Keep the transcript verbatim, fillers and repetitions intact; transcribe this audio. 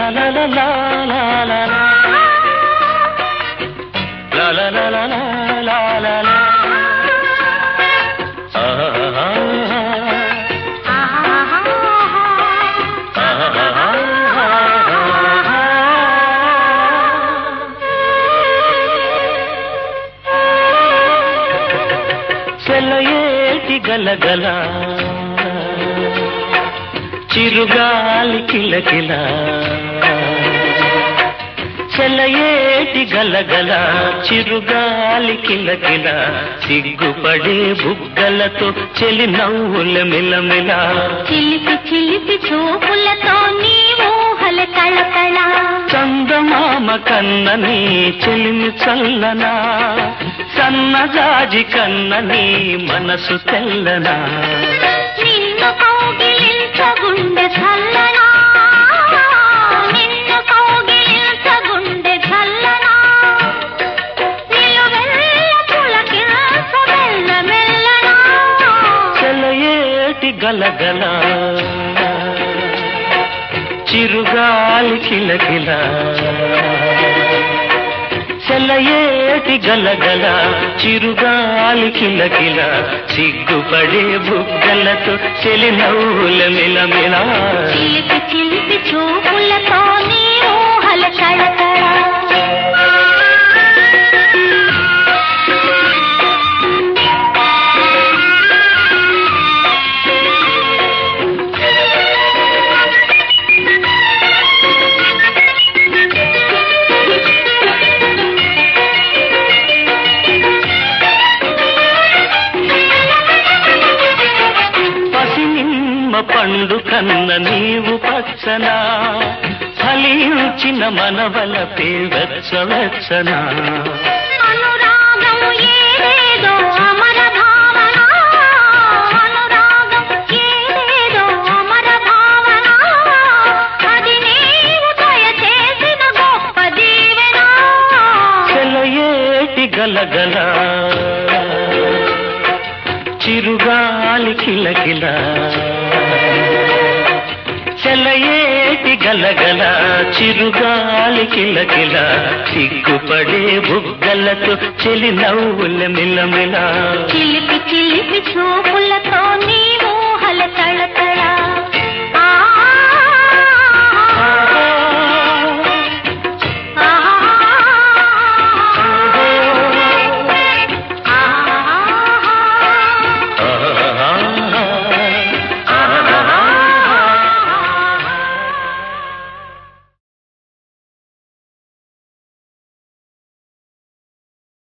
సెలయేటి గలగల చిరుగాలి కిలకిల సెలయేటి గలగల చిరుగాలి కిలకిల సిగ్గుపడే బుగ్గలతో చెలి నవ్వుల మిలమిల చిలిపి చిలిపి చూపులతో నీ ఊహల కళకళ చందమామ కన్నని చెలిమి చల్లనా సన్నజాజి కన్నని మనసు తెల్లనా నిన్ను కౌగిలించగుండె చల్లనా నిన్ను కౌగిలించగుండె చల్లనా నిలువెల్ల పులకించ మెల్ల మెల్లనా సెలయేటి గలగల చిరుగాలి కిలకిల సెలయేటి గలగల చిరుగాలి కిలకిల సిగ్గుపడే బుగ్గలతో చెలి నవ్వుల మిలమిల చిలిపి చిలిపి చూపులతో నీ ఊహల కళకళ పండు కన్న నీవు పచ్చనా ఫలించిన మనవలపే వెచ్చ వెచ్చనా అనురాగం ఏదేదో అమర భావన అనురాగం ఏదేదో అమర భావన అది నీవు దయచేసిన గొప్ప దీవెన సెలయేటి గలగల చిరుగాలి కిలకిల సెలయేటి గలగల చిరుగాలి కిలకిల సిగ్గుపడే బుగ్గలతో చెలి నవ్వుల మిలమిల చిలిపి చిలిపి